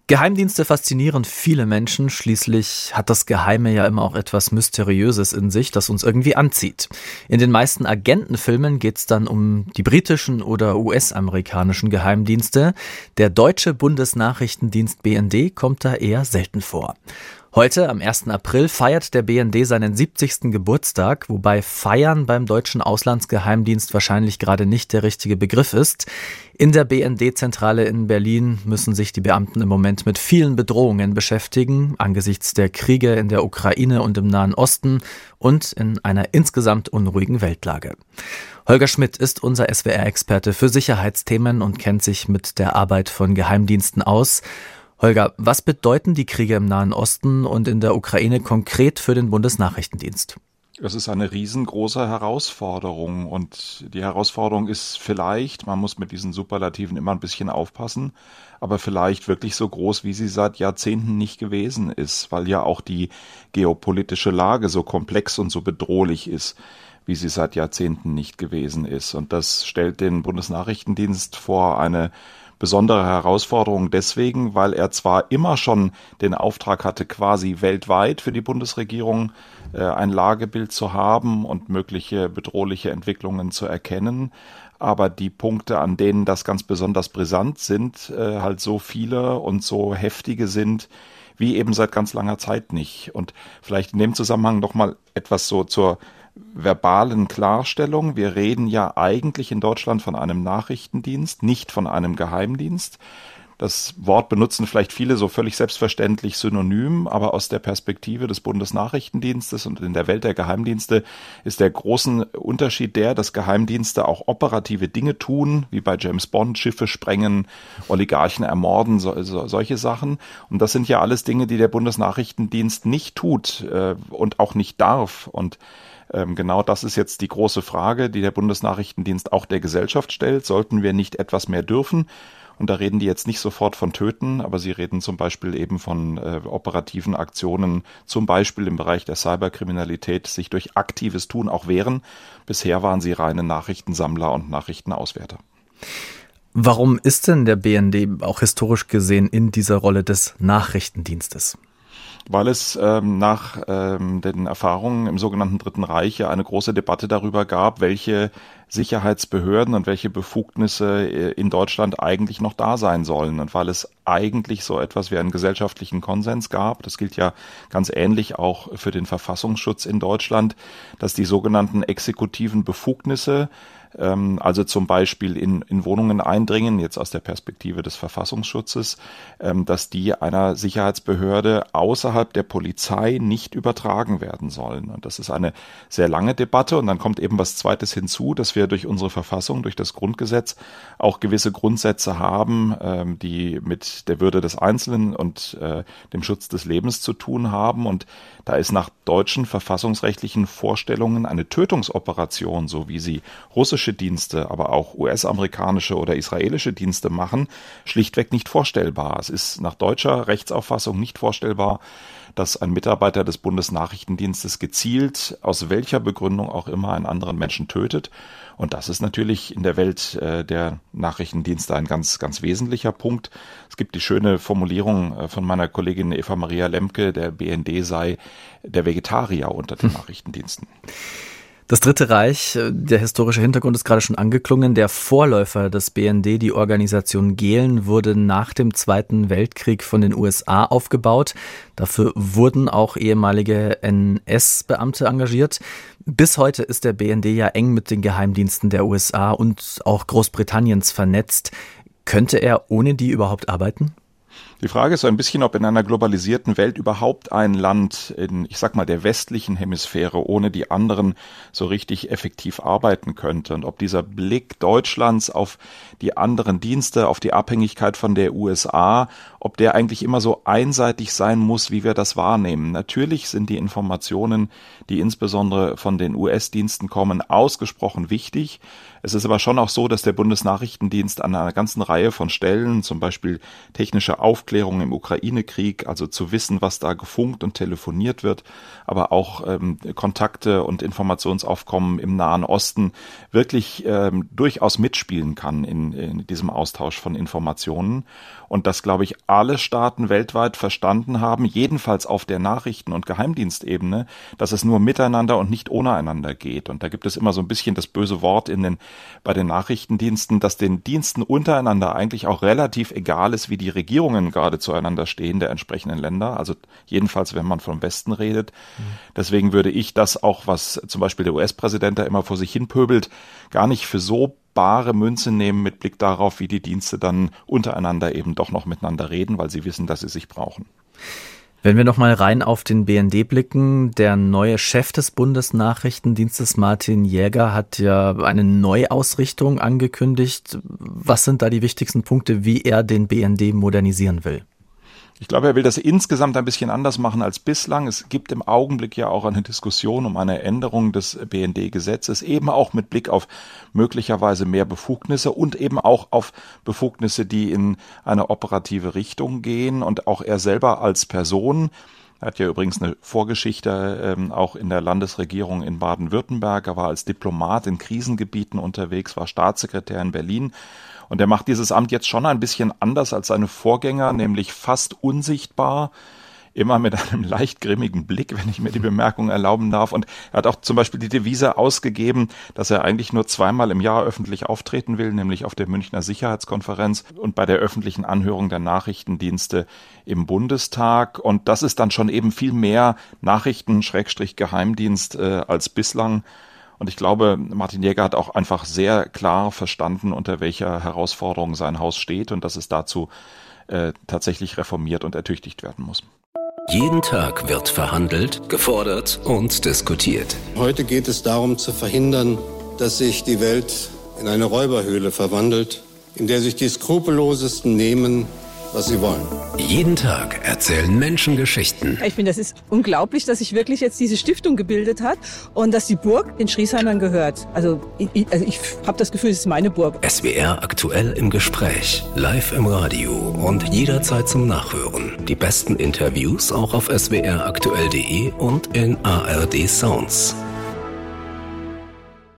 Geheimdienste faszinieren viele Menschen, schließlich hat das Geheime ja immer auch etwas Mysteriöses in sich, das uns irgendwie anzieht. In den meisten Agentenfilmen geht es dann um die britischen oder US-amerikanischen Geheimdienste. Der deutsche Bundesnachrichtendienst BND kommt da eher selten vor. Heute, am 1. April, feiert der BND seinen 70. Geburtstag, wobei Feiern beim deutschen Auslandsgeheimdienst wahrscheinlich gerade nicht der richtige Begriff ist. In der BND-Zentrale in Berlin müssen sich die Beamten im Moment mit vielen Bedrohungen beschäftigen, angesichts der Kriege in der Ukraine und im Nahen Osten und in einer insgesamt unruhigen Weltlage. Holger Schmidt ist unser SWR-Experte für Sicherheitsthemen und kennt sich mit der Arbeit von Geheimdiensten aus. Holger, was bedeuten die Kriege im Nahen Osten und in der Ukraine konkret für den Bundesnachrichtendienst? Das ist eine riesengroße Herausforderung und die Herausforderung ist vielleicht, man muss mit diesen Superlativen immer ein bisschen aufpassen, aber vielleicht wirklich so groß, wie sie seit Jahrzehnten nicht gewesen ist, weil ja auch die geopolitische Lage so komplex und so bedrohlich ist, wie sie seit Jahrzehnten nicht gewesen ist. Und das stellt den Bundesnachrichtendienst vor eine besondere Herausforderung deswegen, weil er zwar immer schon den Auftrag hatte, quasi weltweit für die Bundesregierung ein Lagebild zu haben und mögliche bedrohliche Entwicklungen zu erkennen, aber die Punkte, an denen das ganz besonders brisant sind, halt so viele und so heftige sind, wie eben seit ganz langer Zeit nicht. Und vielleicht in dem Zusammenhang nochmal etwas so zur verbalen Klarstellung. Wir reden ja eigentlich in Deutschland von einem Nachrichtendienst, nicht von einem Geheimdienst. Das Wort benutzen vielleicht viele so völlig selbstverständlich synonym, aber aus der Perspektive des Bundesnachrichtendienstes und in der Welt der Geheimdienste ist der große Unterschied der, dass Geheimdienste auch operative Dinge tun, wie bei James Bond, Schiffe sprengen, Oligarchen ermorden, solche Sachen. Und das sind ja alles Dinge, die der Bundesnachrichtendienst nicht tut und auch nicht darf. Und genau das ist jetzt die große Frage, die der Bundesnachrichtendienst auch der Gesellschaft stellt. Sollten wir nicht etwas mehr dürfen? Und da reden die jetzt nicht sofort von Töten, aber sie reden zum Beispiel eben von operativen Aktionen, zum Beispiel im Bereich der Cyberkriminalität, sich durch aktives Tun auch wehren. Bisher waren sie reine Nachrichtensammler und Nachrichtenauswerter. Warum ist denn der BND auch historisch gesehen in dieser Rolle des Nachrichtendienstes? Weil es nach den Erfahrungen im sogenannten Dritten Reich ja eine große Debatte darüber gab, welche Sicherheitsbehörden und welche Befugnisse in Deutschland eigentlich noch da sein sollen. Und weil es eigentlich so etwas wie einen gesellschaftlichen Konsens gab, das gilt ja ganz ähnlich auch für den Verfassungsschutz in Deutschland, dass die sogenannten exekutiven Befugnisse, also zum Beispiel in Wohnungen eindringen, jetzt aus der Perspektive des Verfassungsschutzes, dass die einer Sicherheitsbehörde außerhalb der Polizei nicht übertragen werden sollen. Und das ist eine sehr lange Debatte. Und dann kommt eben was Zweites hinzu, dass wir durch unsere Verfassung, durch das Grundgesetz auch gewisse Grundsätze haben, die mit der Würde des Einzelnen und dem Schutz des Lebens zu tun haben. Und da ist nach deutschen verfassungsrechtlichen Vorstellungen eine Tötungsoperation, so wie sie russische Dienste, aber auch US-amerikanische oder israelische Dienste machen, schlichtweg nicht vorstellbar. Es ist nach deutscher Rechtsauffassung nicht vorstellbar, dass ein Mitarbeiter des Bundesnachrichtendienstes gezielt, aus welcher Begründung auch immer, einen anderen Menschen tötet. Und das ist natürlich in der Welt der Nachrichtendienste ein ganz, ganz wesentlicher Punkt. Es gibt die schöne Formulierung von meiner Kollegin Eva Maria Lemke, der BND sei der Vegetarier unter den Nachrichtendiensten. Das Dritte Reich, der historische Hintergrund ist gerade schon angeklungen. Der Vorläufer des BND, die Organisation Gehlen, wurde nach dem Zweiten Weltkrieg von den USA aufgebaut. Dafür wurden auch ehemalige NS-Beamte engagiert. Bis heute ist der BND ja eng mit den Geheimdiensten der USA und auch Großbritanniens vernetzt. Könnte er ohne die überhaupt arbeiten? Die Frage ist so ein bisschen, ob in einer globalisierten Welt überhaupt ein Land in, ich sag mal, der westlichen Hemisphäre ohne die anderen so richtig effektiv arbeiten könnte und ob dieser Blick Deutschlands auf die anderen Dienste, auf die Abhängigkeit von der USA, ob der eigentlich immer so einseitig sein muss, wie wir das wahrnehmen. Natürlich sind die Informationen, die insbesondere von den US-Diensten kommen, ausgesprochen wichtig. Es ist aber schon auch so, dass der Bundesnachrichtendienst an einer ganzen Reihe von Stellen, zum Beispiel technische für Aufklärung im Ukraine-Krieg, also zu wissen, was da gefunkt und telefoniert wird, aber auch Kontakte und Informationsaufkommen im Nahen Osten wirklich durchaus mitspielen kann in diesem Austausch von Informationen. Und dass, glaube ich, alle Staaten weltweit verstanden haben, jedenfalls auf der Nachrichten- und Geheimdienstebene, dass es nur miteinander und nicht ohne einander geht. Und da gibt es immer so ein bisschen das böse Wort bei den Nachrichtendiensten, dass den Diensten untereinander eigentlich auch relativ egal ist, wie die Regierungen gerade zueinander stehen der entsprechenden Länder. Also jedenfalls, wenn man vom Westen redet. Deswegen würde ich das auch, was zum Beispiel der US-Präsident da immer vor sich hin pöbelt, gar nicht für so bare Münze nehmen mit Blick darauf, wie die Dienste dann untereinander eben doch noch miteinander reden, weil sie wissen, dass sie sich brauchen. Wenn wir nochmal rein auf den BND blicken, der neue Chef des Bundesnachrichtendienstes Martin Jäger hat ja eine Neuausrichtung angekündigt. Was sind da die wichtigsten Punkte, wie er den BND modernisieren will? Ich glaube, er will das insgesamt ein bisschen anders machen als bislang. Es gibt im Augenblick ja auch eine Diskussion um eine Änderung des BND-Gesetzes, eben auch mit Blick auf möglicherweise mehr Befugnisse und eben auch auf Befugnisse, die in eine operative Richtung gehen. Und auch er selber als Person, er hat ja übrigens eine Vorgeschichte auch in der Landesregierung in Baden-Württemberg. Er war als Diplomat in Krisengebieten unterwegs, war Staatssekretär in Berlin. Und er macht dieses Amt jetzt schon ein bisschen anders als seine Vorgänger, nämlich fast unsichtbar, immer mit einem leicht grimmigen Blick, wenn ich mir die Bemerkung erlauben darf. Und er hat auch zum Beispiel die Devise ausgegeben, dass er eigentlich nur zweimal im Jahr öffentlich auftreten will, nämlich auf der Münchner Sicherheitskonferenz und bei der öffentlichen Anhörung der Nachrichtendienste im Bundestag. Und das ist dann schon eben viel mehr Nachrichten-Geheimdienst als bislang. Und ich glaube, Martin Jäger hat auch einfach sehr klar verstanden, unter welcher Herausforderung sein Haus steht und dass es dazu tatsächlich reformiert und ertüchtigt werden muss. Jeden Tag wird verhandelt, gefordert und diskutiert. Heute geht es darum zu verhindern, dass sich die Welt in eine Räuberhöhle verwandelt, in der sich die Skrupellosesten nehmen, was sie wollen. Jeden Tag erzählen Menschen Geschichten. Ich finde, das ist unglaublich, dass sich wirklich jetzt diese Stiftung gebildet hat und dass die Burg den Schriesheimern gehört. Also ich habe das Gefühl, es ist meine Burg. SWR aktuell im Gespräch, live im Radio und jederzeit zum Nachhören. Die besten Interviews auch auf swraktuell.de und in ARD Sounds.